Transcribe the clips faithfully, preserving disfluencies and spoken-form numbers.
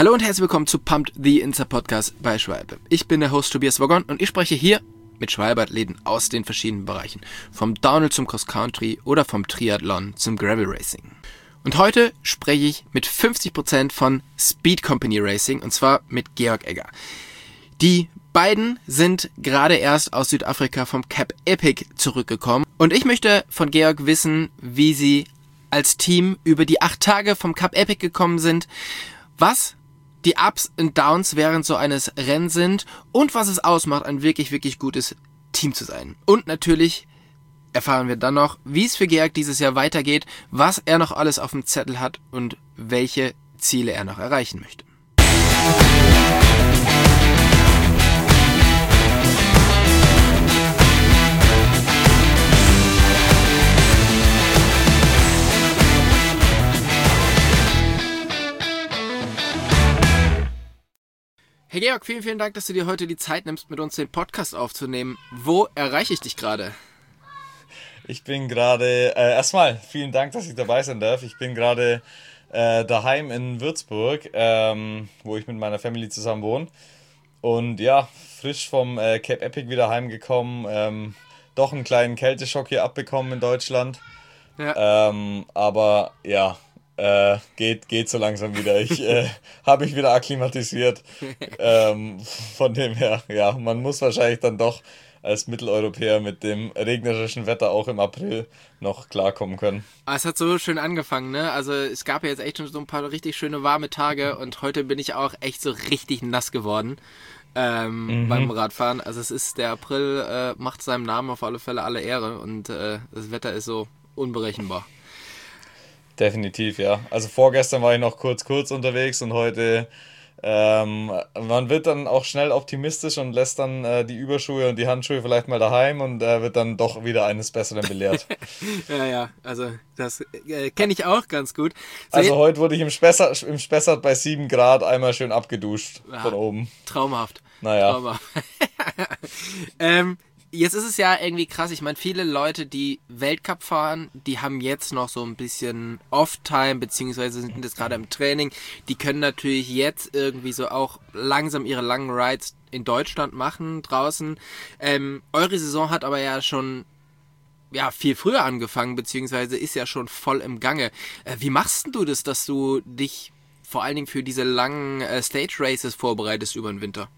Hallo und herzlich willkommen zu Pumped, the Insta Podcast bei Schwalbe. Ich bin der Host Tobias Woggon und ich spreche hier mit Schwalbe-Athleten aus den verschiedenen Bereichen. Vom Downhill zum Cross Country oder vom Triathlon zum Gravel Racing. Und heute spreche ich mit fünfzig Prozent von Speed Company Racing und zwar mit Georg Egger. Die beiden sind gerade erst aus Südafrika vom Cap Epic zurückgekommen und ich möchte von Georg wissen, wie sie als Team über die acht Tage vom Cap Epic gekommen sind, was die Ups und Downs während so eines Rennens sind und was es ausmacht, ein wirklich, wirklich gutes Team zu sein. Und natürlich erfahren wir dann noch, wie es für Georg dieses Jahr weitergeht, was er noch alles auf dem Zettel hat und welche Ziele er noch erreichen möchte. Hey Georg, vielen, vielen Dank, dass du dir heute die Zeit nimmst, mit uns den Podcast aufzunehmen. Wo erreiche ich dich gerade? Ich bin gerade, äh, erstmal vielen Dank, dass ich dabei sein darf. Ich bin gerade äh, daheim in Würzburg, ähm, wo ich mit meiner Family zusammen wohne. Und ja, frisch vom äh, Cap Epic wieder heimgekommen. Ähm, doch einen kleinen Kälteschock hier abbekommen in Deutschland. Ja. Ähm, aber ja, äh, geht, geht so langsam wieder. Ich äh, habe mich wieder akklimatisiert. ähm, von dem her, ja, man muss wahrscheinlich dann doch als Mitteleuropäer mit dem regnerischen Wetter auch im April noch klarkommen können. Es hat so schön angefangen, ne? Also es gab ja jetzt echt schon so ein paar richtig schöne warme Tage und heute bin ich auch echt so richtig nass geworden ähm, mhm. beim Radfahren. Also es ist, der April äh, macht seinem Namen auf alle Fälle alle Ehre und äh, das Wetter ist so unberechenbar. Definitiv, ja. Also vorgestern war ich noch kurz kurz unterwegs und heute Ähm, man wird dann auch schnell optimistisch und lässt dann äh, die Überschuhe und die Handschuhe vielleicht mal daheim und äh, wird dann doch wieder eines Besseren belehrt. ja, ja, also das äh, kenne ich auch ganz gut. So, also heute wurde ich im Spessart, im Spessart bei sieben Grad einmal schön abgeduscht ja, von oben. Traumhaft. Naja. Traumhaft. ähm, Jetzt ist es ja irgendwie krass, ich meine, viele Leute, die Weltcup fahren, die haben jetzt noch so ein bisschen Off-Time, beziehungsweise sind jetzt gerade im Training. Die können natürlich jetzt irgendwie so auch langsam ihre langen Rides in Deutschland machen, draußen. Ähm, eure Saison hat aber ja schon ja viel früher angefangen, beziehungsweise ist ja schon voll im Gange. Äh, wie machst du das, dass du dich vor allen Dingen für diese langen äh, Stage-Races vorbereitest über den Winter?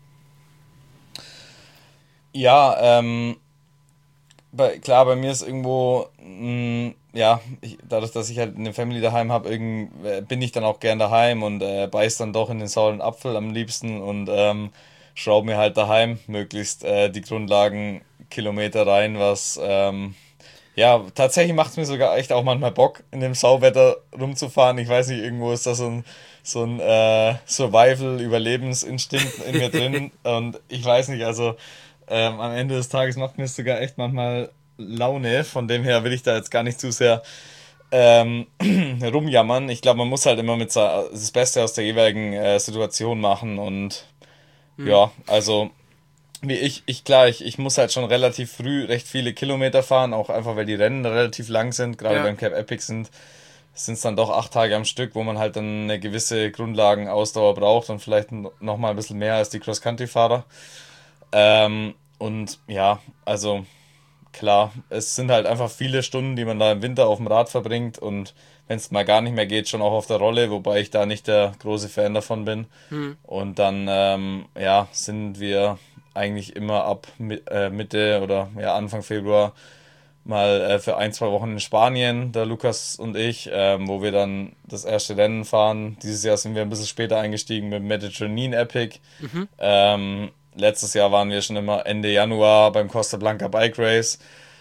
Ja, ähm, bei, klar, bei mir ist irgendwo, mh, ja, ich, dadurch, dass ich halt eine Family daheim habe, bin ich dann auch gern daheim und äh, beiß dann doch in den sauren Apfel am liebsten und ähm, schraube mir halt daheim möglichst äh, die Grundlagenkilometer rein, was, ähm, ja, tatsächlich macht es mir sogar echt auch manchmal Bock, in dem Sauwetter rumzufahren. Ich weiß nicht, irgendwo ist da so ein, so ein äh, Survival-Überlebensinstinkt in mir drin und ich weiß nicht, also Ähm, am Ende des Tages macht mir es sogar echt manchmal Laune. Von dem her will ich da jetzt gar nicht zu sehr ähm, rumjammern. Ich glaube, man muss halt immer mit das Beste aus der jeweiligen äh, Situation machen. Und mhm. ja, also wie ich, ich klar, ich, ich muss halt schon relativ früh recht viele Kilometer fahren, auch einfach weil die Rennen relativ lang sind. Gerade ja. beim Cap Epic sind sind es dann doch acht Tage am Stück, wo man halt dann eine gewisse Grundlagenausdauer braucht und vielleicht noch mal ein bisschen mehr als die Cross-Country-Fahrer. Ähm, und ja, also klar, es sind halt einfach viele Stunden, die man da im Winter auf dem Rad verbringt und wenn es mal gar nicht mehr geht, schon auch auf der Rolle, wobei ich da nicht der große Fan davon bin. Hm. Und dann, ähm, ja, sind wir eigentlich immer ab äh, Mitte oder ja, Anfang Februar mal äh, für ein, zwei Wochen in Spanien, der Lukas und ich, ähm, wo wir dann das erste Rennen fahren. Dieses Jahr sind wir ein bisschen später eingestiegen mit dem Mediterranean Epic. Mhm. Ähm, Letztes Jahr waren wir schon immer Ende Januar beim Costa Blanca Bike Race,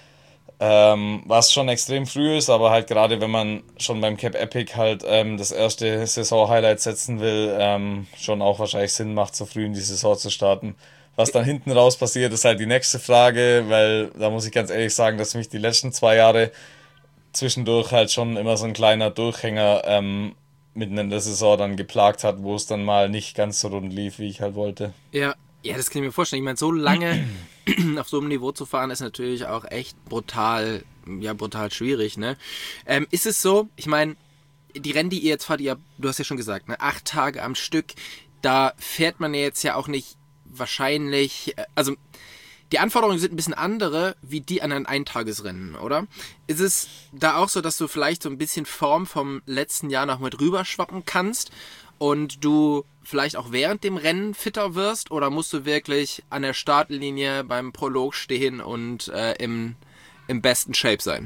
ähm, was schon extrem früh ist, aber halt gerade wenn man schon beim Cap Epic halt ähm, das erste Saison-Highlight setzen will, ähm, schon auch wahrscheinlich Sinn macht, so früh in die Saison zu starten. Was dann hinten raus passiert, ist halt die nächste Frage, weil da muss ich ganz ehrlich sagen, dass mich die letzten zwei Jahre zwischendurch halt schon immer so ein kleiner Durchhänger ähm, mitten in der Saison dann geplagt hat, wo es dann mal nicht ganz so rund lief, wie ich halt wollte. Ja. Ja, das kann ich mir vorstellen. Ich meine, so lange auf so einem Niveau zu fahren, ist natürlich auch echt brutal, ja, brutal schwierig, ne? Ähm, ist es so, ich meine, die Rennen, die ihr jetzt fahrt, ihr, du hast ja schon gesagt, ne, acht Tage am Stück, da fährt man ja jetzt ja auch nicht wahrscheinlich, also die Anforderungen sind ein bisschen andere, wie die an ein Eintagesrennen, oder? Ist es da auch so, dass du vielleicht so ein bisschen Form vom letzten Jahr noch mit rüberschwappen kannst und du vielleicht auch während dem Rennen fitter wirst, oder musst du wirklich an der Startlinie beim Prolog stehen und äh, im, im besten Shape sein?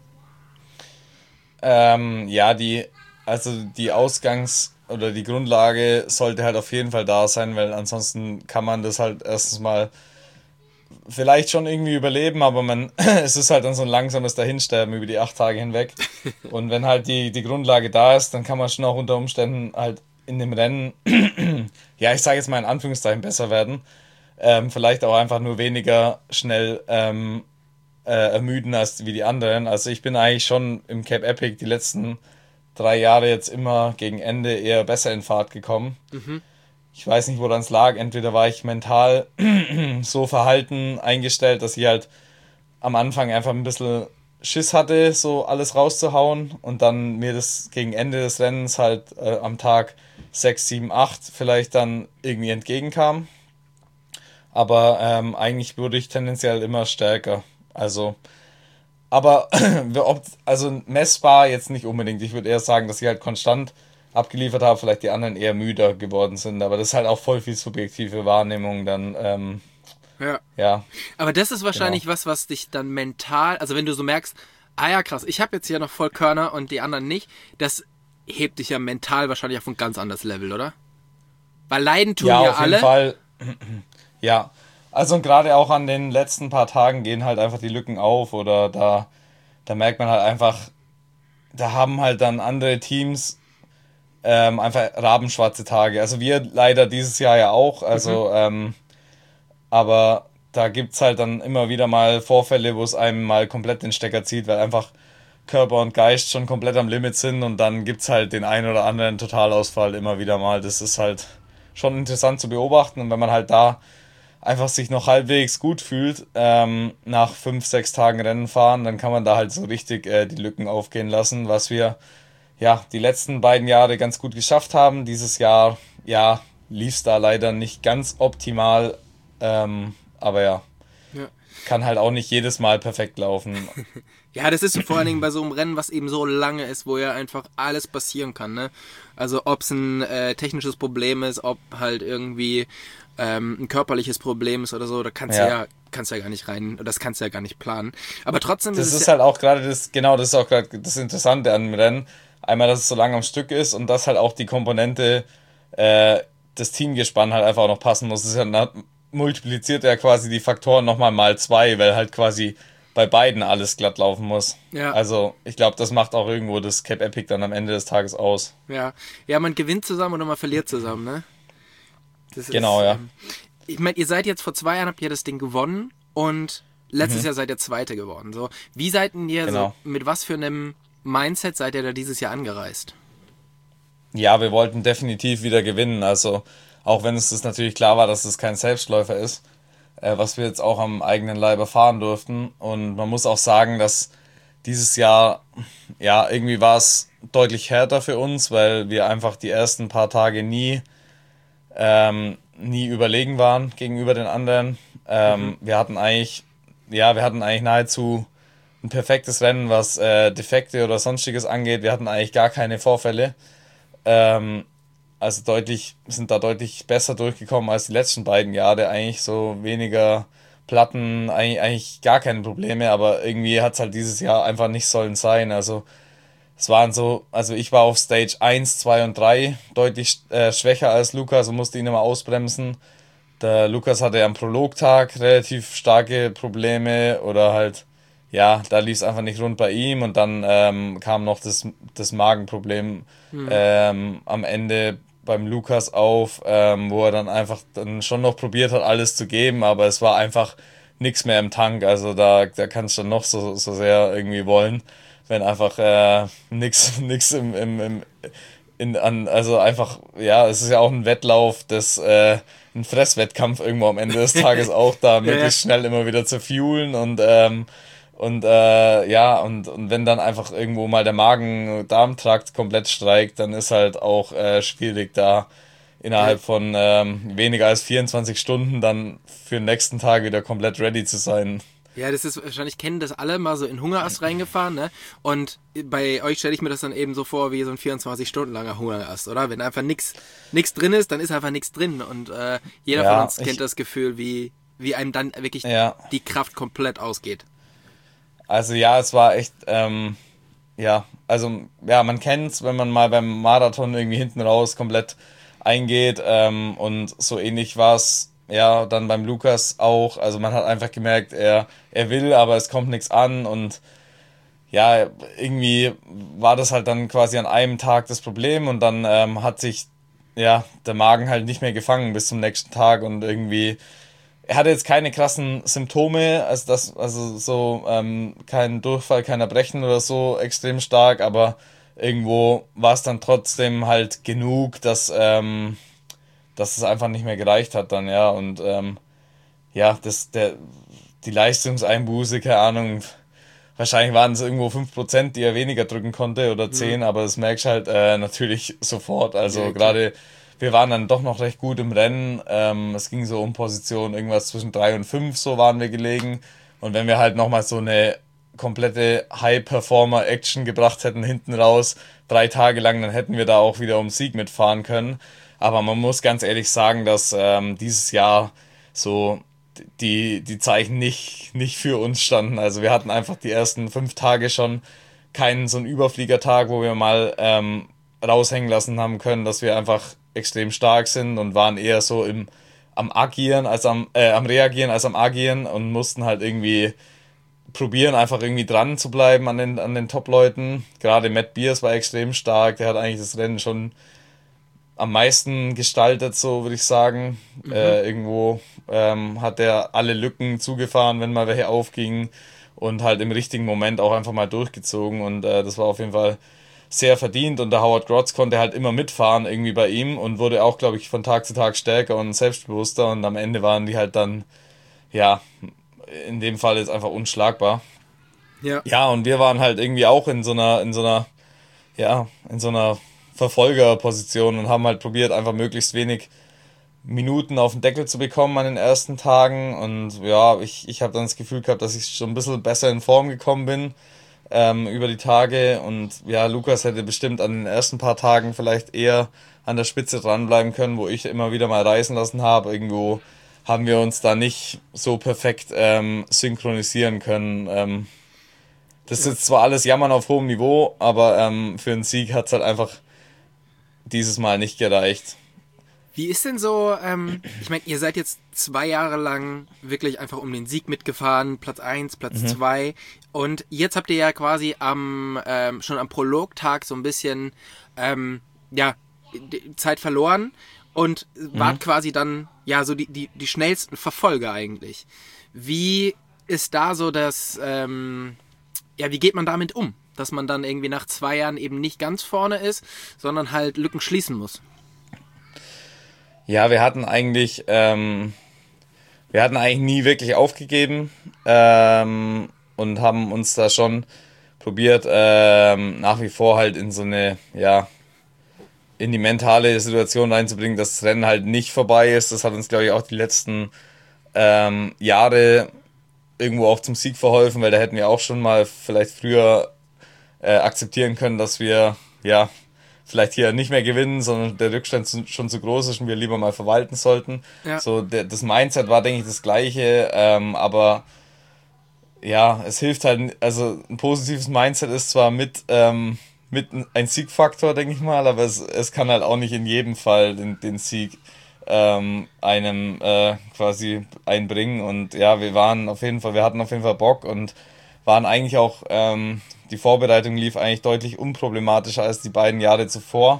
Ähm, ja, die, also die Ausgangs- oder die Grundlage sollte halt auf jeden Fall da sein, weil ansonsten kann man das halt erstens mal vielleicht schon irgendwie überleben, aber man, es ist halt dann so ein langsames Dahinsterben über die acht Tage hinweg. Und wenn halt die, die Grundlage da ist, dann kann man schon auch unter Umständen halt in dem Rennen, ja, ich sage jetzt mal in Anführungszeichen besser werden. Ähm, vielleicht auch einfach nur weniger schnell ähm, äh, ermüden als wie die anderen. Also ich bin eigentlich schon im Cape Epic die letzten drei Jahre jetzt immer gegen Ende eher besser in Fahrt gekommen. Mhm. Ich weiß nicht, woran es lag. Entweder war ich mental so verhalten eingestellt, dass ich halt am Anfang einfach ein bisschen Schiss hatte, so alles rauszuhauen, und dann mir das gegen Ende des Rennens halt äh, am Tag sechs, sieben, acht vielleicht dann irgendwie entgegenkam. Aber ähm, eigentlich wurde ich tendenziell immer stärker. Also, aber ob, also messbar jetzt nicht unbedingt. Ich würde eher sagen, dass ich halt konstant abgeliefert habe, vielleicht die anderen eher müder geworden sind. Aber das ist halt auch voll viel subjektive Wahrnehmung dann. Ähm, Ja. ja, Aber das ist wahrscheinlich genau. was, was dich dann mental, also wenn du so merkst, ah ja krass, ich habe jetzt hier noch voll Körner und die anderen nicht, das hebt dich ja mental wahrscheinlich auf ein ganz anderes Level, oder? Weil leiden tun Ja, ja auf jeden alle. Fall. Ja, also und gerade auch an den letzten paar Tagen gehen halt einfach die Lücken auf, oder da, da merkt man halt einfach, da haben halt dann andere Teams ähm, einfach rabenschwarze Tage. Also wir leider dieses Jahr ja auch, Mhm. also ähm, aber da gibt's halt dann immer wieder mal Vorfälle, wo es einem mal komplett den Stecker zieht, weil einfach Körper und Geist schon komplett am Limit sind, und dann gibt's halt den einen oder anderen Totalausfall immer wieder mal. Das ist halt schon interessant zu beobachten, und wenn man halt da einfach sich noch halbwegs gut fühlt, ähm, nach fünf, sechs Tagen Rennen fahren, dann kann man da halt so richtig äh, die Lücken aufgehen lassen, was wir ja die letzten beiden Jahre ganz gut geschafft haben. Dieses Jahr, ja, lief's da leider nicht ganz optimal, ähm, aber ja, Ja. kann halt auch nicht jedes Mal perfekt laufen. Ja, das ist so vor allen Dingen bei so einem Rennen, was eben so lange ist, wo ja einfach alles passieren kann, ne? Also ob es ein äh, technisches Problem ist, ob halt irgendwie ähm, ein körperliches Problem ist oder so, da kannst du Ja. ja, kannst du ja gar nicht rein, das kannst du ja gar nicht planen. Aber trotzdem ist Das es ist ja, halt auch gerade das, genau, das ist auch gerade das Interessante an dem Rennen. Einmal, dass es so lange am Stück ist, und dass halt auch die Komponente, äh, das Teamgespann halt einfach auch noch passen muss. Das ist ja, na- multipliziert ja quasi die Faktoren nochmal mal zwei, weil halt quasi bei beiden alles glatt laufen muss. ja, Also, ich glaube, das macht auch irgendwo das Cape Epic dann am Ende des Tages aus. ja, ja, man gewinnt zusammen oder man verliert zusammen, ne? Das ist, Genau, ja. ähm, ich meine, ihr seid jetzt vor zwei Jahren, habt ihr das Ding gewonnen und letztes Mhm, Jahr seid ihr Zweite geworden. So, wie seid denn ihr so, genau. mit was für einem Mindset seid ihr da dieses Jahr angereist? Ja, wir wollten definitiv wieder gewinnen. Also, auch wenn es das natürlich klar war, dass es kein Selbstläufer ist, äh, was wir jetzt auch am eigenen Leib erfahren durften. Und man muss auch sagen, dass dieses Jahr, ja, irgendwie war es deutlich härter für uns, weil wir einfach die ersten paar Tage nie, ähm, nie überlegen waren gegenüber den anderen. Mhm. Ähm, wir hatten eigentlich, ja, wir hatten eigentlich nahezu ein perfektes Rennen, was äh, Defekte oder sonstiges angeht. Wir hatten eigentlich gar keine Vorfälle. Ähm, also deutlich, sind da deutlich besser durchgekommen als die letzten beiden Jahre. Eigentlich so weniger Platten, eigentlich, eigentlich gar keine Probleme, aber irgendwie hat es halt dieses Jahr einfach nicht sollen sein. Also es waren so, also ich war auf Stage eins, zwei und drei deutlich äh, schwächer als Lukas und musste ihn immer ausbremsen. Der Lukas hatte am Prologtag relativ starke Probleme, oder halt, ja, da lief es einfach nicht rund bei ihm, und dann ähm, kam noch das, das Magenproblem Mhm. ähm, am Ende beim Lukas auf, ähm, wo er dann einfach dann schon noch probiert hat, alles zu geben, aber es war einfach nichts mehr im Tank. Also da, da kannst du noch so, so sehr irgendwie wollen, wenn einfach äh, nix, nix im, im, im in, an, also einfach, ja, es ist ja auch ein Wettlauf, das, äh, ein Fresswettkampf irgendwo am Ende des Tages auch, da Ja, ja. möglichst schnell immer wieder zu fuelen, und ähm, Und äh, ja, und, und wenn dann einfach irgendwo mal der Magen-Darm-Trakt komplett streikt, dann ist halt auch äh, schwierig, da innerhalb von ähm, weniger als vierundzwanzig Stunden dann für den nächsten Tag wieder komplett ready zu sein. Ja, das ist, wahrscheinlich kennen das alle, mal so in Hungerast reingefahren, ne? Und bei euch stelle ich mir das dann eben so vor, wie so ein vierundzwanzig Stunden langer Hungerast, oder? Wenn einfach nix, nix drin ist, dann ist einfach nichts drin. Und äh, jeder Ja, von uns kennt ich, das Gefühl, wie, wie einem dann wirklich ja, die Kraft komplett ausgeht. also ja, es war echt, ähm, ja, also ja, man kennt's, wenn man mal beim Marathon irgendwie hinten raus komplett eingeht, ähm, und so ähnlich war's ja dann beim Lukas auch. Also man hat einfach gemerkt, er, er will, aber es kommt nichts an und ja, irgendwie war das halt dann quasi an einem Tag das Problem und dann ähm, hat sich ja der Magen halt nicht mehr gefangen bis zum nächsten Tag und irgendwie er hatte jetzt keine krassen Symptome, also das, also so ähm, kein Durchfall, kein Erbrechen oder so extrem stark, aber irgendwo war es dann trotzdem halt genug, dass ähm, dass es einfach nicht mehr gereicht hat dann, ja, und ähm, ja, das der die Leistungseinbuße, keine Ahnung, wahrscheinlich waren es irgendwo fünf Prozent, die er weniger drücken konnte oder Mhm. zehn, aber das merkst du halt äh, natürlich sofort. Ja, Also klar. gerade wir waren dann doch noch recht gut im Rennen. Ähm, es ging so um Position irgendwas zwischen drei und fünf, so waren wir gelegen. Und wenn wir halt nochmal so eine komplette High-Performer-Action gebracht hätten hinten raus, drei Tage lang, dann hätten wir da auch wieder um Sieg mitfahren können. Aber man muss ganz ehrlich sagen, dass ähm, dieses Jahr so die, die Zeichen nicht, nicht für uns standen. Also wir hatten einfach die ersten fünf Tage schon keinen so einen Überfliegertag, wo wir mal ähm, raushängen lassen haben können, dass wir einfach extrem stark sind und waren eher so im am Agieren als am äh, am Reagieren als am Agieren und mussten halt irgendwie probieren, einfach irgendwie dran zu bleiben an den an den Top-Leuten. Gerade Matt Beers war extrem stark, der hat eigentlich das Rennen schon am meisten gestaltet, so würde ich sagen. Mhm. Äh, irgendwo ähm, hat er alle Lücken zugefahren, wenn mal welche aufgingen und halt im richtigen Moment auch einfach mal durchgezogen und äh, das war auf jeden Fall sehr verdient und der Howard Grotz konnte halt immer mitfahren irgendwie bei ihm und wurde auch, glaube ich, von Tag zu Tag stärker und selbstbewusster und am Ende waren die halt dann, ja, in dem Fall jetzt einfach unschlagbar. Ja. Ja, und wir waren halt irgendwie auch in so einer, in so einer ja, in so einer Verfolgerposition und haben halt probiert, einfach möglichst wenig Minuten auf den Deckel zu bekommen an den ersten Tagen. Und ja, ich, ich habe dann das Gefühl gehabt, dass ich schon ein bisschen besser in Form gekommen bin ähm, über die Tage. Und ja, Lukas hätte bestimmt an den ersten paar Tagen vielleicht eher an der Spitze dranbleiben können, wo ich immer wieder mal reißen lassen habe. Irgendwo haben wir uns da nicht so perfekt ähm, synchronisieren können. Ähm, das ist Ja. jetzt zwar alles Jammern auf hohem Niveau, aber ähm, für einen Sieg hat es halt einfach dieses Mal nicht gereicht. Wie ist denn so, ähm, ich meine, ihr seid jetzt zwei Jahre lang wirklich einfach um den Sieg mitgefahren, Platz eins, Platz Mhm. zwei, und jetzt habt ihr ja quasi am, ähm, schon am Prologtag so ein bisschen, ähm, ja, die Zeit verloren und Mhm. wart quasi dann, ja, so die, die, die schnellsten Verfolger eigentlich. Wie ist da so das, ähm, ja, wie geht man damit um? Dass man dann irgendwie nach zwei Jahren eben nicht ganz vorne ist, sondern halt Lücken schließen muss. Ja, wir hatten eigentlich, ähm, wir hatten eigentlich nie wirklich aufgegeben ähm, und haben uns da schon probiert, ähm, nach wie vor halt in so eine, ja, in die mentale Situation reinzubringen, dass das Rennen halt nicht vorbei ist. Das hat uns, glaube ich, auch die letzten ähm, Jahre irgendwo auch zum Sieg verholfen, weil da hätten wir auch schon mal vielleicht früher äh, akzeptieren können, dass wir ja vielleicht hier nicht mehr gewinnen, sondern der Rückstand zu, schon zu groß ist und wir lieber mal verwalten sollten. Ja, So, der, das Mindset war, denke ich, das gleiche, ähm, aber ja, es hilft halt, also ein positives Mindset ist zwar mit, ähm, mit ein Siegfaktor, denke ich mal, aber es, es kann halt auch nicht in jedem Fall den, den Sieg ähm, einem äh, quasi einbringen. Und ja, wir waren auf jeden Fall, wir hatten auf jeden Fall Bock und waren eigentlich auch, ähm, die Vorbereitung lief eigentlich deutlich unproblematischer als die beiden Jahre zuvor.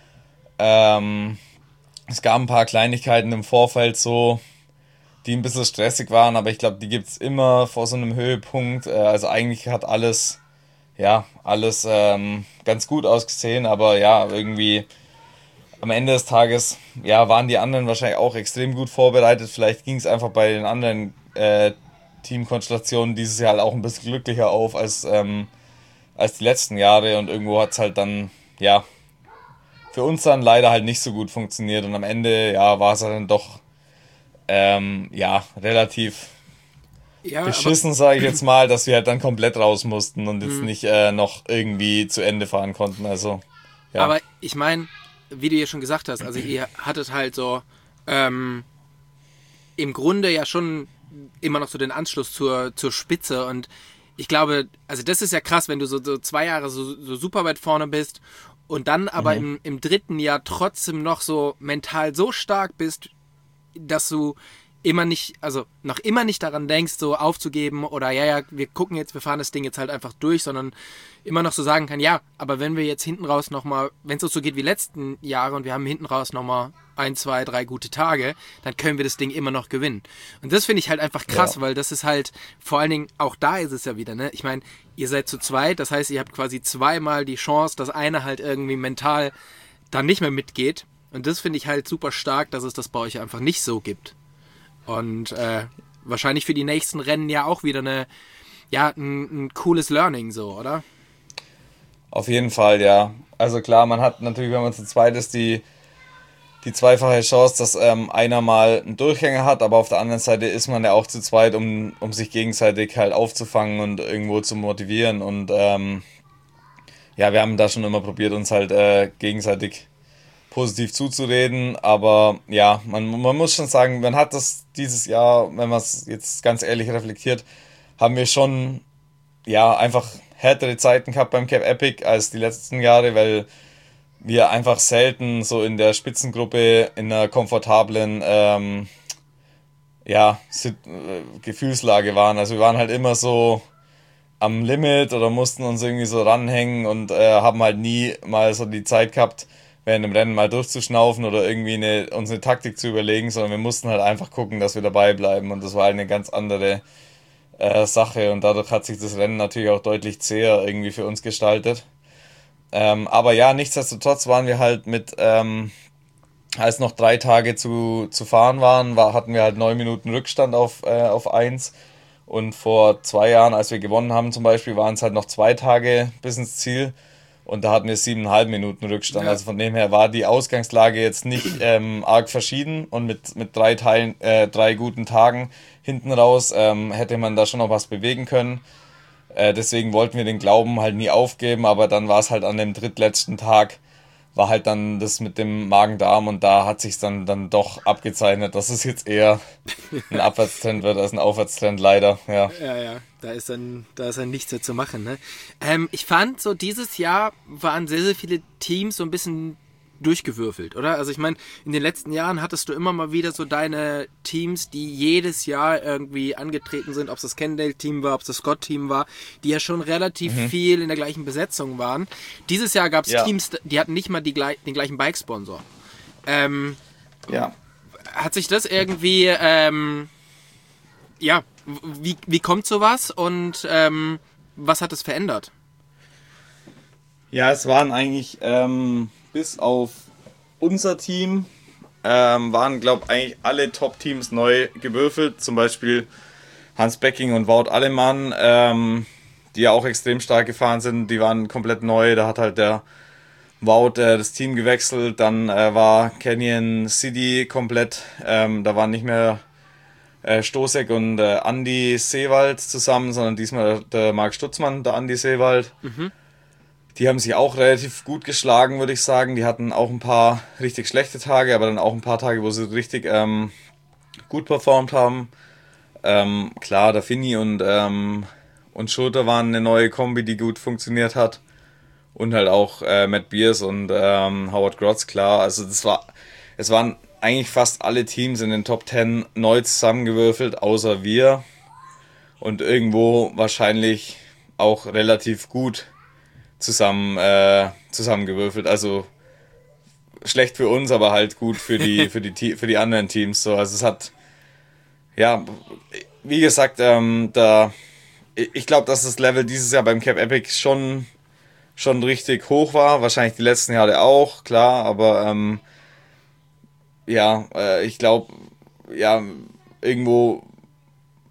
Ähm, Es gab ein paar Kleinigkeiten im Vorfeld so, die ein bisschen stressig waren, aber ich glaube, die gibt's immer vor so einem Höhepunkt. Äh, also eigentlich hat alles, ja, alles ähm, ganz gut ausgesehen, aber ja, irgendwie am Ende des Tages, ja, waren die anderen wahrscheinlich auch extrem gut vorbereitet. Vielleicht ging es einfach bei den anderen äh, Teamkonstellation dieses Jahr halt auch ein bisschen glücklicher auf als, ähm, als die letzten Jahre und irgendwo hat es halt dann, ja, für uns dann leider halt nicht so gut funktioniert und am Ende, ja, war es dann doch, ähm, ja, relativ Ja, beschissen, sage ich jetzt mal, dass wir halt dann komplett raus mussten und jetzt aber, nicht äh, noch irgendwie zu Ende fahren konnten, also, ja. aber ich meine, wie du ja schon gesagt hast, also ihr hattet halt so ähm, im Grunde ja schon immer noch so den Anschluss zur, zur Spitze und ich glaube, also das ist ja krass, wenn du so, so zwei Jahre so, so super weit vorne bist und dann aber Mhm. im, im dritten Jahr trotzdem noch so mental so stark bist, dass du immer nicht, also noch immer nicht daran denkst, so aufzugeben oder ja, ja, wir gucken jetzt, wir fahren das Ding jetzt halt einfach durch, sondern immer noch so sagen kann, ja, aber wenn wir jetzt hinten raus nochmal, wenn es uns so geht wie letzten Jahre und wir haben hinten raus nochmal ein, zwei, drei gute Tage, dann können wir das Ding immer noch gewinnen. Und das finde ich halt einfach krass, Ja. weil das ist halt, vor allen Dingen, auch da ist es ja wieder, ne? Ich meine, ihr seid zu zweit, das heißt, ihr habt quasi zweimal die Chance, dass einer halt irgendwie mental dann nicht mehr mitgeht. Und das finde ich halt super stark, dass es das bei euch einfach nicht so gibt. Und äh, wahrscheinlich für die nächsten Rennen ja auch wieder eine, ja, ein, ein cooles Learning so, oder? Auf jeden Fall, ja. Also klar, man hat natürlich, wenn man zu zweit ist, die, die zweifache Chance, dass ähm, einer mal einen Durchhänger hat, aber auf der anderen Seite ist man ja auch zu zweit, um, um sich gegenseitig halt aufzufangen und irgendwo zu motivieren. Und ähm, ja, wir haben da schon immer probiert, uns halt äh, gegenseitig positiv zuzureden, aber ja, man, man muss schon sagen, man hat das dieses Jahr, wenn man es jetzt ganz ehrlich reflektiert, haben wir schon ja einfach härtere Zeiten gehabt beim Cap Epic als die letzten Jahre, weil wir einfach selten so in der Spitzengruppe in einer komfortablen ähm, ja, Sit- äh, Gefühlslage waren. Also wir waren halt immer so am Limit oder mussten uns irgendwie so ranhängen und äh, haben halt nie mal so die Zeit gehabt, während dem Rennen mal durchzuschnaufen oder irgendwie eine, uns eine Taktik zu überlegen, sondern wir mussten halt einfach gucken, dass wir dabei bleiben und das war halt eine ganz andere äh, Sache und dadurch hat sich das Rennen natürlich auch deutlich zäher irgendwie für uns gestaltet. Ähm, aber ja, nichtsdestotrotz waren wir halt mit, ähm, als noch drei Tage zu, zu fahren waren, war, hatten wir halt neun Minuten Rückstand auf, äh, auf eins. Und vor zwei Jahren, als wir gewonnen haben zum Beispiel, waren es halt noch zwei Tage bis ins Ziel. Und da hatten wir siebeneinhalb Minuten Rückstand. Ja. Also von dem her war die Ausgangslage jetzt nicht ähm, arg verschieden. Und mit, mit drei Teilen, äh, drei guten Tagen hinten raus ähm, hätte man da schon noch was bewegen können. Äh, deswegen wollten wir den Glauben halt nie aufgeben. Aber dann war es halt an dem drittletzten Tag, war halt dann das mit dem Magen-Darm. Und da hat sich dann, dann doch abgezeichnet, dass es jetzt eher ein Abwärtstrend wird als ein Aufwärtstrend, leider. Ja. Ja, ja, da ist dann, da ist dann nichts mehr zu machen, ne? Ähm, ich fand so, dieses Jahr waren sehr, sehr viele Teams so ein bisschen durchgewürfelt, oder? Also ich meine, in den letzten Jahren hattest du immer mal wieder so deine Teams, die jedes Jahr irgendwie angetreten sind, ob es das Cannondale-Team war, ob es das Scott-Team war, die ja schon relativ Mhm. viel in der gleichen Besetzung waren. Dieses Jahr gab es Ja. Teams, die hatten nicht mal die, glei- den gleichen Bike-Sponsor. Ähm, Ja. hat sich das irgendwie, ähm, ja, wie, wie kommt sowas und ähm, was hat es verändert? Ja, es waren eigentlich ähm, bis auf unser Team ähm, waren, glaube ich, eigentlich alle Top-Teams neu gewürfelt. Zum Beispiel Hans Becking und Wout Allemann, ähm, die ja auch extrem stark gefahren sind. Die waren komplett neu. Da hat halt der Wout äh, das Team gewechselt. Dann äh, war Canyon City komplett. Ähm, da waren nicht mehr äh, Stosek und äh, Andy Seewald zusammen, sondern diesmal der Marc Stutzmann, der Andy Seewald. Mhm. Die haben sich auch relativ gut geschlagen, würde ich sagen. Die hatten auch ein paar richtig schlechte Tage, aber dann auch ein paar Tage, wo sie richtig ähm, gut performt haben. Ähm, klar, der Finny und, ähm, und Schurter waren eine neue Kombi, die gut funktioniert hat. Und halt auch äh, Matt Beers und ähm, Howard Grotz, klar. Also das war, es waren eigentlich fast alle Teams in den Top Ten neu zusammengewürfelt, außer wir. Und irgendwo wahrscheinlich auch relativ gut zusammen äh, zusammengewürfelt. Also schlecht für uns, aber halt gut für die für die Te- für die anderen Teams. So, also es hat ja, wie gesagt, ähm, da ich glaube, dass das Level dieses Jahr beim Cap Epic schon schon richtig hoch war. Wahrscheinlich die letzten Jahre auch, klar, aber ähm, ja, äh, ich glaube, ja, irgendwo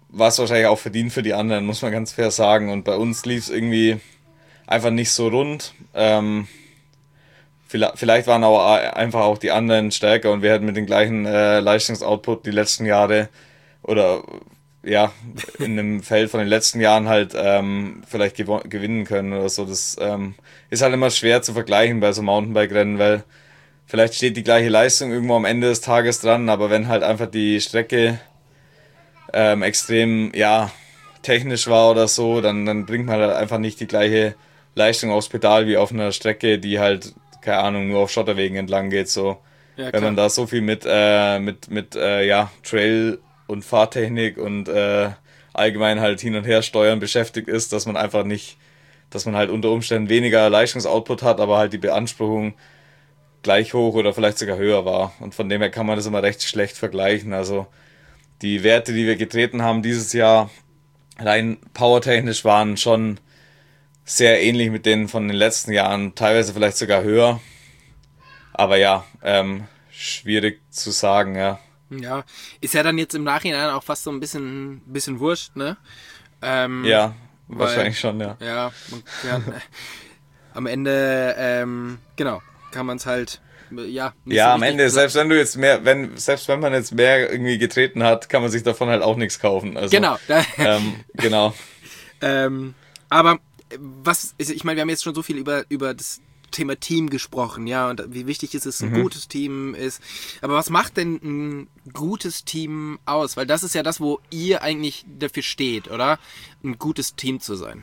war es wahrscheinlich auch verdient für die anderen, muss man ganz fair sagen. Und bei uns lief es irgendwie einfach nicht so rund. Ähm, vielleicht, vielleicht waren aber einfach auch die anderen stärker und wir hätten mit dem gleichen äh, Leistungsoutput die letzten Jahre oder ja, in einem Feld von den letzten Jahren halt ähm, vielleicht gewo- gewinnen können oder so. Das ähm, ist halt immer schwer zu vergleichen bei so Mountainbike-Rennen, weil vielleicht steht die gleiche Leistung irgendwo am Ende des Tages dran, aber wenn halt einfach die Strecke ähm, extrem, ja, technisch war oder so, dann, dann bringt man halt einfach nicht die gleiche Leistung aufs Pedal wie auf einer Strecke, die halt, keine Ahnung, nur auf Schotterwegen entlang geht, so. Ja, Wenn klar. man da so viel mit, äh, mit, mit, äh, ja, Trail und Fahrtechnik und, äh, allgemein halt hin und her steuern beschäftigt ist, dass man einfach nicht, dass man halt unter Umständen weniger Leistungsoutput hat, aber halt die Beanspruchung gleich hoch oder vielleicht sogar höher war. Und von dem her kann man das immer recht schlecht vergleichen. Also die Werte, die wir getreten haben dieses Jahr, rein powertechnisch waren schon sehr ähnlich mit denen von den letzten Jahren, teilweise vielleicht sogar höher. Aber ja, ähm, schwierig zu sagen, ja. Ja, ist ja dann jetzt im Nachhinein auch fast so ein bisschen, bisschen wurscht, ne? Ähm, Ja, weil, wahrscheinlich schon, ja. Ja, man kann, am Ende, ähm, genau, kann man es halt, ja, nicht Ja, so am richtig Ende, pla- selbst wenn du jetzt mehr, wenn, selbst wenn man jetzt mehr irgendwie getreten hat, kann man sich davon halt auch nichts kaufen. Also, Genau. Da, ähm, genau. ähm, aber äh, was, ist, ich meine, wir haben jetzt schon so viel über, über das Thema Team gesprochen, ja, und wie wichtig ist es, ein Mhm. gutes Team ist. Aber was macht denn ein gutes Team aus? Weil das ist ja das, wo ihr eigentlich dafür steht, oder? Ein gutes Team zu sein.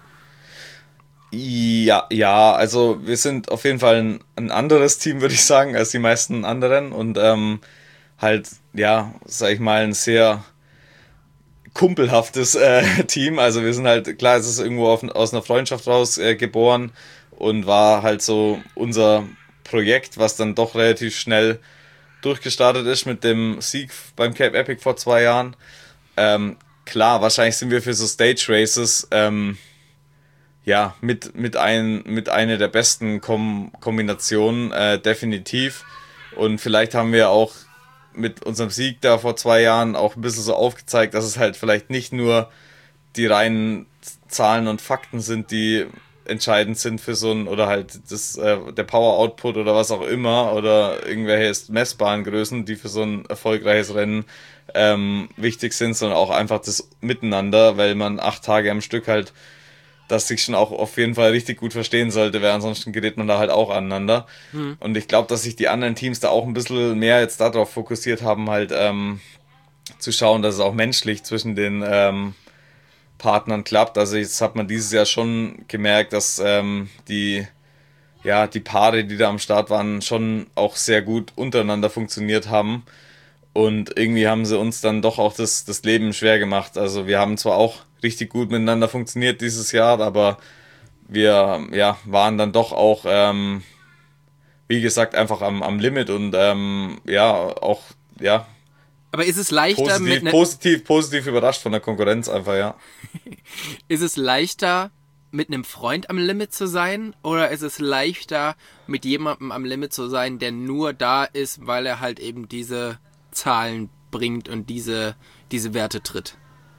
Ja, ja, also wir sind auf jeden Fall ein, ein anderes Team, würde ich sagen, als die meisten anderen und ähm, halt, ja, sag ich mal, ein sehr kumpelhaftes äh, Team. Also wir sind halt, klar, es ist irgendwo auf, aus einer Freundschaft raus äh, geboren und war halt so unser Projekt, was dann doch relativ schnell durchgestartet ist mit dem Sieg beim Cape Epic vor zwei Jahren. Ähm, klar, wahrscheinlich sind wir für so Stage Races ähm, ja, mit, mit, ein, mit einer der besten Kom Kombinationen, äh, definitiv. Und vielleicht haben wir auch mit unserem Sieg da vor zwei Jahren auch ein bisschen so aufgezeigt, dass es halt vielleicht nicht nur die reinen Zahlen und Fakten sind, die entscheidend sind für so ein, oder halt das, äh, der Power Output oder was auch immer, oder irgendwelche messbaren Größen, die für so ein erfolgreiches Rennen ähm, wichtig sind, sondern auch einfach das Miteinander, weil man acht Tage am Stück halt das sich schon auch auf jeden Fall richtig gut verstehen sollte, weil ansonsten gerät man da halt auch aneinander. Mhm. Und ich glaube, dass sich die anderen Teams da auch ein bisschen mehr jetzt darauf fokussiert haben, halt ähm, zu schauen, dass es auch menschlich zwischen den ähm, Partnern klappt. Also jetzt hat man dieses Jahr schon gemerkt, dass ähm, die, ja, die Paare, die da am Start waren, schon auch sehr gut untereinander funktioniert haben. Und irgendwie haben sie uns dann doch auch das, das Leben schwer gemacht. Also wir haben zwar auch richtig gut miteinander funktioniert dieses Jahr, aber wir ja, waren dann doch auch, ähm, wie gesagt, einfach am, am Limit und ähm, ja, auch ja, Aber ist es leichter mit positiv, ne, positiv, positiv überrascht von der Konkurrenz einfach, ja. ist es leichter mit einem Freund am Limit zu sein oder ist es leichter mit jemandem am Limit zu sein, der nur da ist, weil er halt eben diese Zahlen bringt und diese diese Werte tritt?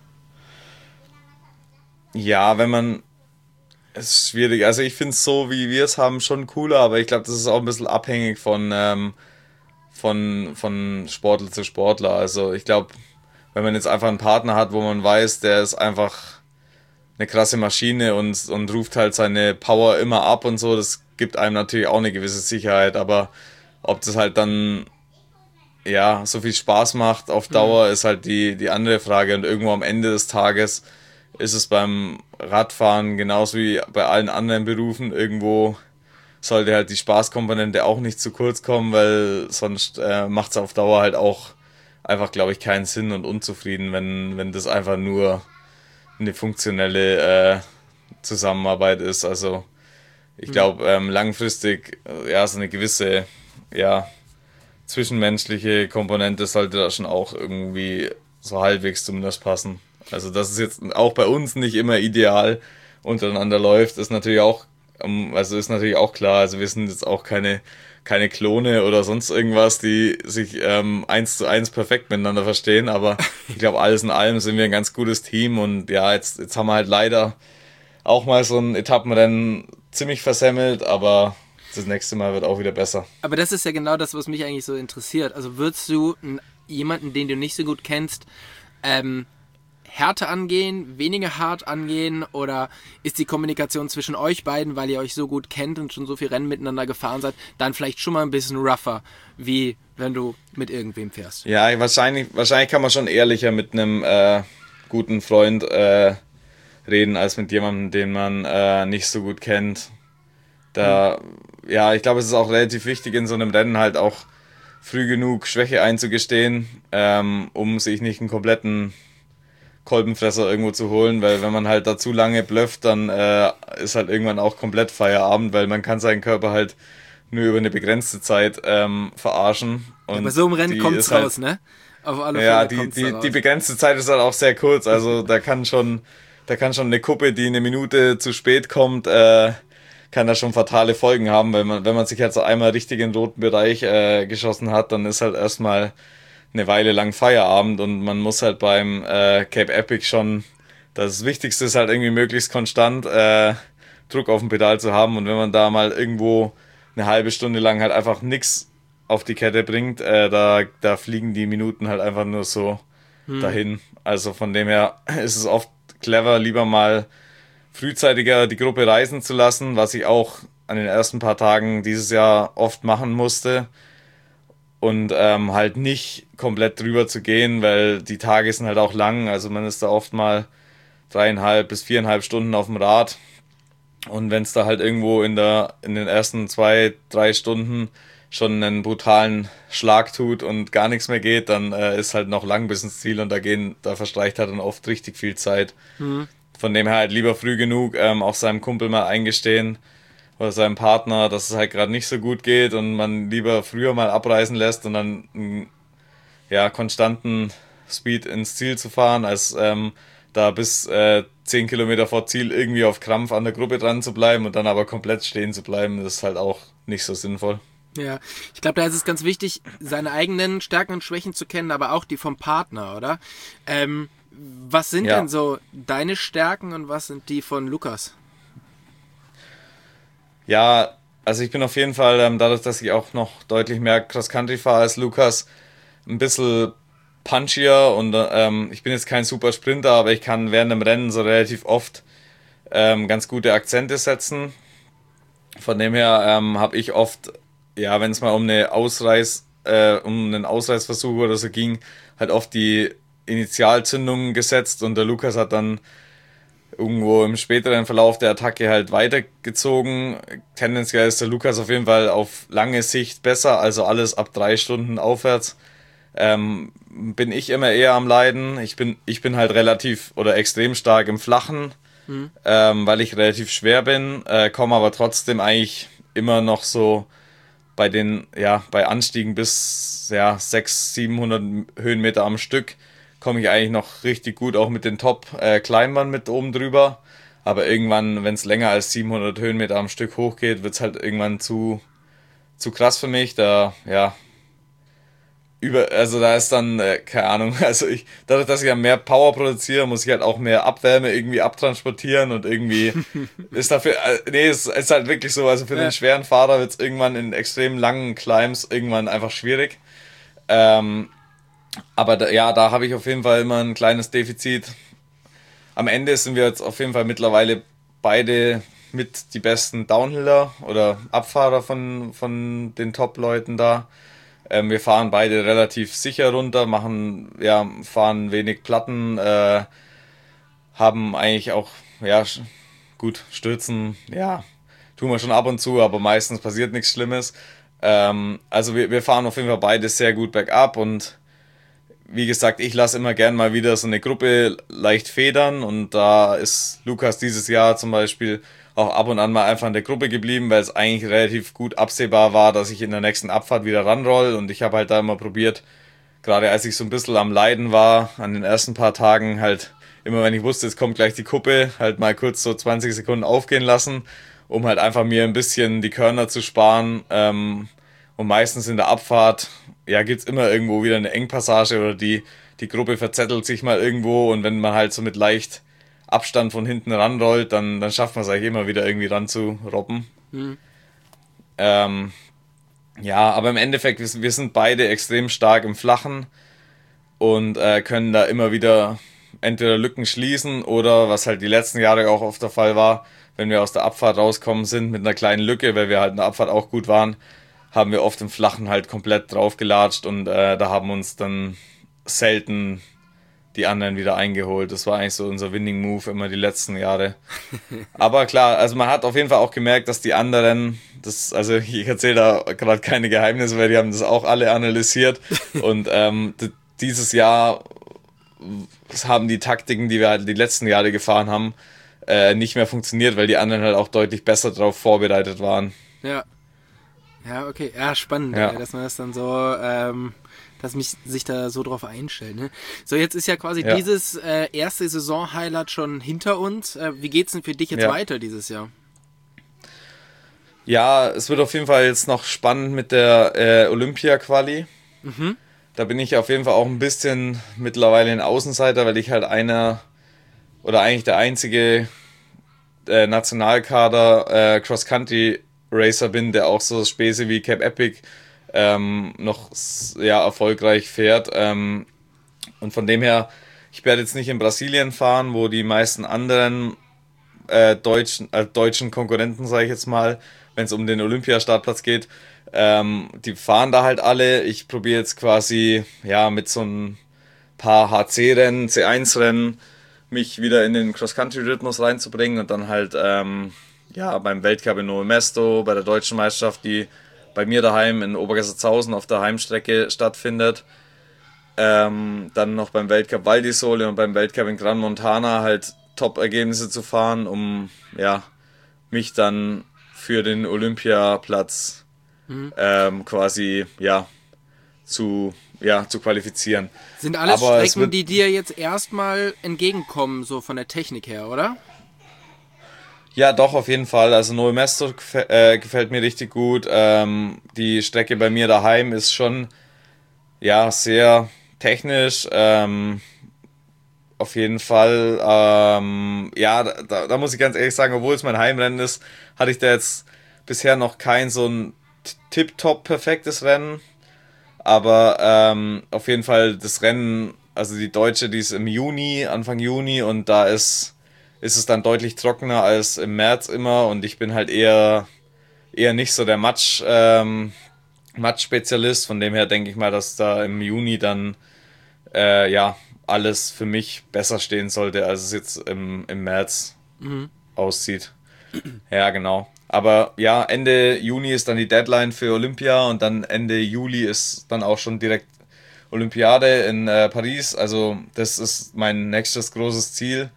Ja, wenn man, es ist schwierig. Also ich finde es so, wie wir es haben, schon cooler, aber ich glaube, das ist auch ein bisschen abhängig von, ähm, von, von Sportler zu Sportler. Also ich glaube, wenn man jetzt einfach einen Partner hat, wo man weiß, der ist einfach eine krasse Maschine und, und ruft halt seine Power immer ab und so, das gibt einem natürlich auch eine gewisse Sicherheit, aber ob das halt dann ja so viel Spaß macht auf Dauer, ist halt die, die andere Frage und irgendwo am Ende des Tages ist es beim Radfahren genauso wie bei allen anderen Berufen, irgendwo sollte halt die Spaßkomponente auch nicht zu kurz kommen, weil sonst äh, macht es auf Dauer halt auch einfach, glaube ich, keinen Sinn und unzufrieden, wenn, wenn das einfach nur eine funktionelle äh, Zusammenarbeit ist. Also ich glaube, ähm, langfristig, äh, ja, so eine gewisse, ja, zwischenmenschliche Komponente sollte da schon auch irgendwie so halbwegs zumindest passen. Also dass es jetzt auch bei uns nicht immer ideal untereinander läuft, ist natürlich auch, ähm, also ist natürlich auch klar. Also wir sind jetzt auch keine keine Klone oder sonst irgendwas, die sich ähm, eins zu eins perfekt miteinander verstehen, aber ich glaube, alles in allem sind wir ein ganz gutes Team und ja, jetzt, jetzt haben wir halt leider auch mal so ein Etappenrennen ziemlich versemmelt, aber das nächste Mal wird auch wieder besser. Aber das ist ja genau das, was mich eigentlich so interessiert. Also würdest du n- jemanden, den du nicht so gut kennst, ähm, härter angehen, weniger hart angehen oder ist die Kommunikation zwischen euch beiden, weil ihr euch so gut kennt und schon so viel Rennen miteinander gefahren seid, dann vielleicht schon mal ein bisschen rougher, wie wenn du mit irgendwem fährst? Ja, wahrscheinlich, wahrscheinlich kann man schon ehrlicher mit einem äh, guten Freund äh, reden, als mit jemandem, den man äh, nicht so gut kennt. Da, mhm. ja, ich glaube, es ist auch relativ wichtig, in so einem Rennen halt auch früh genug Schwäche einzugestehen, ähm, um sich nicht einen kompletten Kolbenfresser irgendwo zu holen, weil wenn man halt da zu lange blufft, dann äh, ist halt irgendwann auch komplett Feierabend, weil man kann seinen Körper halt nur über eine begrenzte Zeit ähm, verarschen. Und ja, bei so einem Rennen kommt es raus, halt, ne? Auf alle Fälle ja, die, die, die begrenzte Zeit ist halt auch sehr kurz, also da kann schon, da kann schon eine Kuppe, die eine Minute zu spät kommt, äh, kann da schon fatale Folgen haben, weil man, wenn man sich halt so einmal richtig in den roten Bereich äh, geschossen hat, dann ist halt erstmal eine Weile lang Feierabend und man muss halt beim äh, Cape Epic schon, das Wichtigste ist halt irgendwie möglichst konstant äh, Druck auf dem Pedal zu haben und wenn man da mal irgendwo eine halbe Stunde lang halt einfach nix auf die Kette bringt, äh, da, da fliegen die Minuten halt einfach nur so hm. dahin. Also von dem her ist es oft clever, lieber mal frühzeitiger die Gruppe reisen zu lassen, was ich auch an den ersten paar Tagen dieses Jahr oft machen musste. Und ähm, halt nicht komplett drüber zu gehen, weil die Tage sind halt auch lang. Also man ist da oft mal dreieinhalb bis viereinhalb Stunden auf dem Rad. Und wenn es da halt irgendwo in der in den ersten zwei, drei Stunden schon einen brutalen Schlag tut und gar nichts mehr geht, dann äh, ist halt noch lang bis ins Ziel und da gehen, da verstreicht halt dann oft richtig viel Zeit. Mhm. Von dem her halt lieber früh genug ähm, auch seinem Kumpel mal eingestehen oder seinem Partner, dass es halt gerade nicht so gut geht und man lieber früher mal abreißen lässt und dann einen, ja, konstanten Speed ins Ziel zu fahren, als ähm, da bis äh, zehn Kilometer vor Ziel irgendwie auf Krampf an der Gruppe dran zu bleiben und dann aber komplett stehen zu bleiben, das ist halt auch nicht so sinnvoll. Ja, ich glaube, da ist es ganz wichtig, seine eigenen Stärken und Schwächen zu kennen, aber auch die vom Partner, oder? Ähm, was sind ja. denn so deine Stärken und was sind die von Lukas? Ja, also ich bin auf jeden Fall, ähm, dadurch, dass ich auch noch deutlich mehr Cross-Country fahre als Lukas, ein bisschen punchier und ähm, ich bin jetzt kein super Sprinter, aber ich kann während dem Rennen so relativ oft ähm, ganz gute Akzente setzen. Von dem her ähm, habe ich oft, ja, wenn es mal um eine Ausreiß, äh, um einen Ausreißversuch oder so ging, halt oft die Initialzündung gesetzt und der Lukas hat dann irgendwo im späteren Verlauf der Attacke halt weitergezogen. Tendenziell ist der Lukas auf jeden Fall auf lange Sicht besser, also alles ab drei Stunden aufwärts. Ähm, bin ich immer eher am Leiden. Ich bin, ich bin halt relativ oder extrem stark im Flachen, mhm. ähm, weil ich relativ schwer bin, äh, komme aber trotzdem eigentlich immer noch so bei den, ja, bei Anstiegen bis ja, sechshundert, siebenhundert Höhenmeter am Stück komme ich eigentlich noch richtig gut auch mit den Top-Climbern mit oben drüber. Aber irgendwann, wenn es länger als siebenhundert Höhenmeter am Stück hochgeht, wird es halt irgendwann zu, zu krass für mich. Da, ja, über, also da ist dann, äh, keine Ahnung, also ich, dadurch, dass ich ja mehr Power produziere, muss ich halt auch mehr Abwärme irgendwie abtransportieren und irgendwie ist dafür, äh, nee, es ist halt wirklich so, also für ja. den schweren Fahrer wird es irgendwann in extrem langen Climbs irgendwann einfach schwierig. Ähm, aber da, ja, da habe ich auf jeden Fall immer ein kleines Defizit. Am Ende sind wir jetzt auf jeden Fall mittlerweile beide mit die besten Downhiller oder Abfahrer von, von den Top-Leuten da. Ähm, wir fahren beide relativ sicher runter, machen, ja, fahren wenig Platten, äh, haben eigentlich auch, ja, gut, stürzen, ja, tun wir schon ab und zu, aber meistens passiert nichts Schlimmes. Ähm, also wir, wir fahren auf jeden Fall beide sehr gut bergab und wie gesagt, ich lasse immer gern mal wieder so eine Gruppe leicht federn und da ist Lukas dieses Jahr zum Beispiel auch ab und an mal einfach in der Gruppe geblieben, weil es eigentlich relativ gut absehbar war, dass ich in der nächsten Abfahrt wieder ranroll und ich habe halt da immer probiert, gerade als ich so ein bisschen am Leiden war, an den ersten paar Tagen halt immer, wenn ich wusste, jetzt kommt gleich die Kuppe, halt mal kurz so zwanzig Sekunden aufgehen lassen, um halt einfach mir ein bisschen die Körner zu sparen, ähm, Und meistens in der Abfahrt, ja, gibt's immer irgendwo wieder eine Engpassage oder die, die Gruppe verzettelt sich mal irgendwo und wenn man halt so mit leicht Abstand von hinten ranrollt, dann, dann schafft man es eigentlich immer wieder irgendwie ranzurobben. Mhm. Ähm, ja, aber im Endeffekt, wir, wir sind beide extrem stark im Flachen und äh, können da immer wieder entweder Lücken schließen oder, was halt die letzten Jahre auch oft der Fall war, wenn wir aus der Abfahrt rauskommen sind mit einer kleinen Lücke, weil wir halt in der Abfahrt auch gut waren, haben wir oft im Flachen halt komplett draufgelatscht und äh, da haben uns dann selten die anderen wieder eingeholt. Das war eigentlich so unser Winning Move immer die letzten Jahre. Aber klar, also man hat auf jeden Fall auch gemerkt, dass die anderen, das, also ich erzähle da gerade keine Geheimnisse, weil die haben das auch alle analysiert und ähm, d- dieses Jahr haben die Taktiken, die wir halt die letzten Jahre gefahren haben, äh, nicht mehr funktioniert, weil die anderen halt auch deutlich besser darauf vorbereitet waren. Ja. Ja, okay. Ja, spannend, Ja. ey, dass man das dann so, ähm, dass mich sich da so drauf einstellt. Ne? So, jetzt ist ja quasi Ja. dieses äh, erste Saison-Highlight schon hinter uns. Äh, wie geht's denn für dich jetzt Ja. weiter dieses Jahr? Ja, es wird auf jeden Fall jetzt noch spannend mit der äh, Olympia-Quali. Mhm. Da bin ich auf jeden Fall auch ein bisschen mittlerweile ein Außenseiter, weil ich halt einer oder eigentlich der einzige äh, Nationalkader äh, Cross-Country-Racer bin, der auch so Späße wie Cape Epic ähm, noch s- ja, erfolgreich fährt. Ähm, und von dem her, ich werde jetzt nicht in Brasilien fahren, wo die meisten anderen äh, deutschen, äh, deutschen Konkurrenten, sage ich jetzt mal, wenn es um den Olympiastartplatz geht, ähm, die fahren da halt alle. Ich probiere jetzt quasi ja mit so ein paar H C-Rennen, C eins Rennen mich wieder in den Cross-Country-Rhythmus reinzubringen und dann halt ähm, ja beim Weltcup in Novo Mesto, bei der deutschen Meisterschaft, die bei mir daheim in Obergessertshausen auf der Heimstrecke stattfindet. Ähm, dann noch beim Weltcup Val di Sole und beim Weltcup in Gran Montana halt Top-Ergebnisse zu fahren, um ja mich dann für den Olympiaplatz Mhm. ähm, quasi ja zu ja zu qualifizieren. Sind alles Aber es Strecken, wird- die dir jetzt erstmal entgegenkommen, so von der Technik her, oder? Ja, doch, auf jeden Fall. Also Novo Mesto gefä- äh, gefällt mir richtig gut. Ähm, die Strecke bei mir daheim ist schon ja sehr technisch. Ähm, auf jeden Fall. Ähm, ja, da, da muss ich ganz ehrlich sagen, obwohl es mein Heimrennen ist, hatte ich da jetzt bisher noch kein so ein tipptopp perfektes Rennen. Aber ähm, auf jeden Fall das Rennen, also die Deutsche, die ist im Juni, Anfang Juni und da ist, ist es dann deutlich trockener als im März immer und ich bin halt eher, eher nicht so der Matsch, ähm, Matsch-Spezialist, von dem her denke ich mal, dass da im Juni dann äh, ja alles für mich besser stehen sollte, als es jetzt im, im März Mhm. aussieht. Ja, genau. Aber ja, Ende Juni ist dann die Deadline für Olympia und dann Ende Juli ist dann auch schon direkt Olympiade in äh, Paris. Also das ist mein nächstes großes Ziel.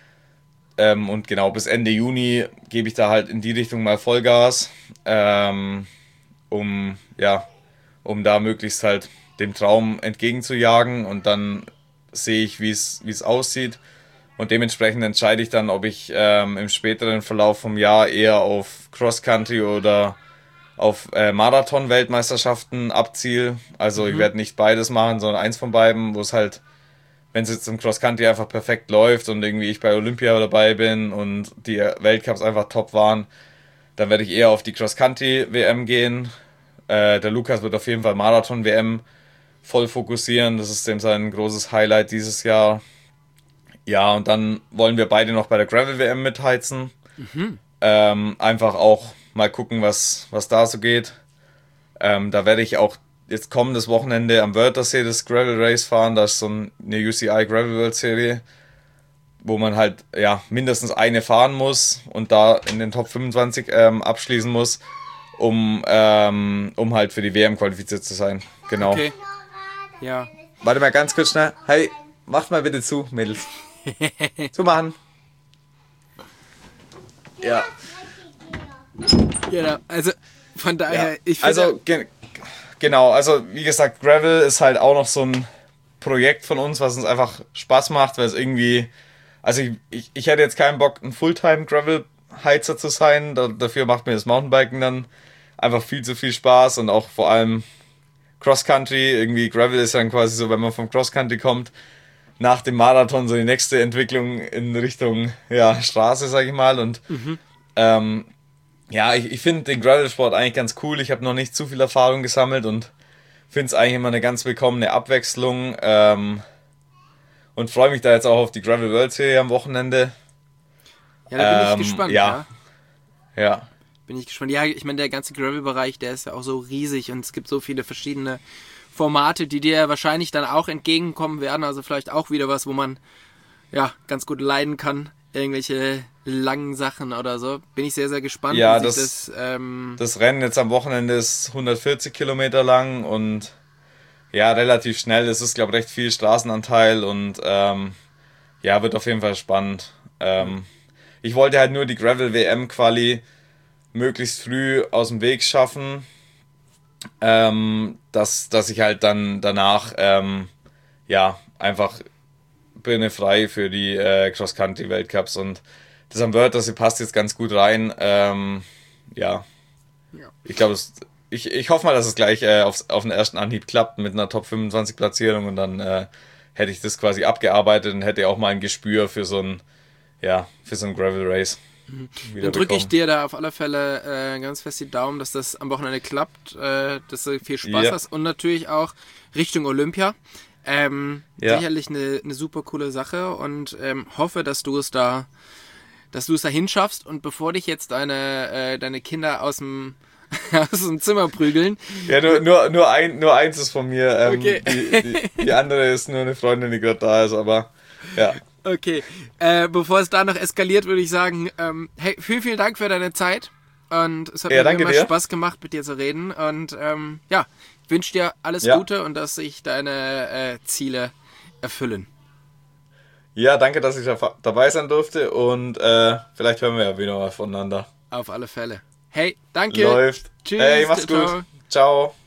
Ähm, und genau, bis Ende Juni gebe ich da halt in die Richtung mal Vollgas, ähm, um ja, um da möglichst halt dem Traum entgegenzujagen und dann sehe ich, wie es wie es aussieht. Und dementsprechend entscheide ich dann, ob ich ähm, im späteren Verlauf vom Jahr eher auf Cross-Country oder auf äh, Marathon-Weltmeisterschaften abziele. Also ich Mhm. werde nicht beides machen, sondern eins von beiden, wo es halt, wenn es jetzt im Cross-Country einfach perfekt läuft und irgendwie ich bei Olympia dabei bin und die Weltcups einfach top waren, dann werde ich eher auf die Cross-Country-W M gehen. Äh, der Lukas wird auf jeden Fall Marathon-W M voll fokussieren. Das ist dem sein großes Highlight dieses Jahr. Ja, und dann wollen wir beide noch bei der Gravel-W M mitheizen. Mhm. Ähm, einfach auch mal gucken, was, was da so geht. Ähm, da werde ich auch jetzt kommendes Wochenende am Wörthersee das Gravel Race fahren. Das ist so eine U C I Gravel World Serie, wo man halt ja mindestens eine fahren muss und da in den Top fünfundzwanzig ähm, abschließen muss, um, ähm, um halt für die W M qualifiziert zu sein. Genau. Okay. Ja. Warte mal ganz kurz schnell. Hey, macht mal bitte zu, Mädels. Zumachen. Ja. Genau. Also von daher, Ja. ich finde. Also, ge genau, also wie gesagt, Gravel ist halt auch noch so ein Projekt von uns, was uns einfach Spaß macht, weil es irgendwie, also ich, ich, ich hätte jetzt keinen Bock, ein Fulltime Gravel-Heizer zu sein, da, dafür macht mir das Mountainbiken dann einfach viel zu viel Spaß und auch vor allem Cross-Country, irgendwie Gravel ist dann quasi so, wenn man vom Cross-Country kommt, nach dem Marathon so die nächste Entwicklung in Richtung ja, Straße, sag ich mal. Und mhm. ähm, ja, ich, ich finde den Gravel-Sport eigentlich ganz cool. Ich habe noch nicht zu viel Erfahrung gesammelt und finde es eigentlich immer eine ganz willkommene Abwechslung. Ähm, und freue mich da jetzt auch auf die Gravel World Series am Wochenende. Ja, da bin ähm, ich gespannt. Ja. ja. Ja. Bin ich gespannt. Ja, ich meine, der ganze Gravel-Bereich, der ist ja auch so riesig und es gibt so viele verschiedene Formate, die dir wahrscheinlich dann auch entgegenkommen werden. Also vielleicht auch wieder was, wo man ja ganz gut leiden kann. Irgendwelche langen Sachen oder so. Bin ich sehr, sehr gespannt. Ja, wie das, sich das, ähm das Rennen jetzt am Wochenende ist hundertvierzig Kilometer lang und ja, relativ schnell. Es ist, glaube ich, recht viel Straßenanteil und ähm, ja, wird auf jeden Fall spannend. Ähm, ich wollte halt nur die Gravel-W M-Quali möglichst früh aus dem Weg schaffen, ähm, dass, dass ich halt dann danach ähm, ja, einfach bin frei für die äh, Cross-Country-Weltcups und das am World, das passt jetzt ganz gut rein. Ähm, ja. ja, ich glaube, ich, ich hoffe mal, dass es gleich äh, auf, auf den ersten Anhieb klappt mit einer Top fünfundzwanzig Platzierung und dann äh, hätte ich das quasi abgearbeitet und hätte auch mal ein Gespür für so ein, ja, für so ein Gravel Race. Mhm. Dann drücke ich dir da auf alle Fälle äh, ganz fest die Daumen, dass das am Wochenende klappt, äh, dass du viel Spaß ja. hast und natürlich auch Richtung Olympia. Ähm, ja. Sicherlich eine, eine super coole Sache und ähm, hoffe, dass du es da, dass du es da hinschaffst und bevor dich jetzt deine, äh, deine Kinder aus dem aus dem Zimmer prügeln. Ja, nur, nur, nur, ein, nur eins ist von mir. Ähm, okay. die, die, die andere ist nur eine Freundin, die gerade da ist, aber ja. Okay, äh, bevor es da noch eskaliert, würde ich sagen, ähm, hey, vielen, vielen Dank für deine Zeit und es hat ja, mir immer dir. Spaß gemacht, mit dir zu reden und ähm, ja, ich wünsche dir alles ja. Gute und dass sich deine äh, Ziele erfüllen. Ja, danke, dass ich da, dabei sein durfte und äh, vielleicht hören wir ja wieder mal voneinander. Auf alle Fälle. Hey, danke. Läuft. Tschüss. Hey, mach's ciao. gut. Ciao.